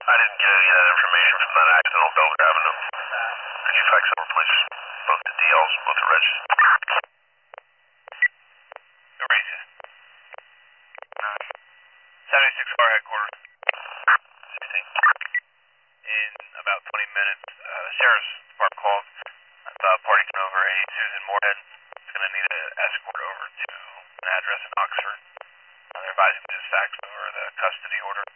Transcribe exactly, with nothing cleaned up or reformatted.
I didn't get any of that information from that accident on Belgrade Avenue. Could you fax over, please? Both the D Ls, both the registers. Where is it? seventy-six car headquarters. sixteen. In about twenty minutes, uh, the sheriff's department called. I thought a party came over, a Susan Moorhead. Is going to need an escort over to an address in Oxford. Uh, they're advising me to fax over the custody order.